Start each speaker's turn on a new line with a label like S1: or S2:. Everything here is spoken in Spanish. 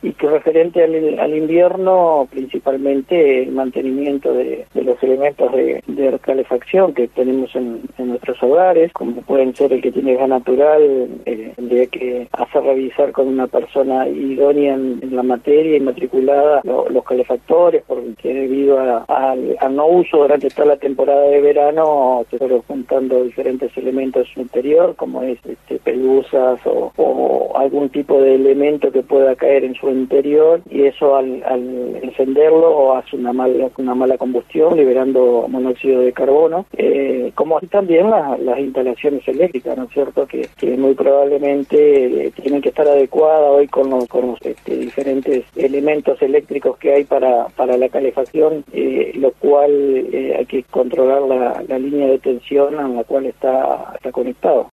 S1: y que referente al invierno, principalmente el mantenimiento de los elementos de calefacción que tenemos en nuestros hogares, como pueden ser el que tiene gas natural, tendría que hacer revisar con una persona idónea en la materia y matriculada los calefactores, porque debido al no uso durante toda la temporada de verano, te estoy juntando diferentes elementos en su interior, como es pelusas o algún tipo de elemento que pueda caer en su interior, y eso al encenderlo hace una mala combustión, liberando monóxido de carbono, como así también las instalaciones eléctricas, ¿no es cierto?, que muy probablemente tienen que estar adecuadas hoy con los diferentes elementos eléctricos que hay para la calefacción, lo cual hay que controlar la línea de tensión a la cual está conectado.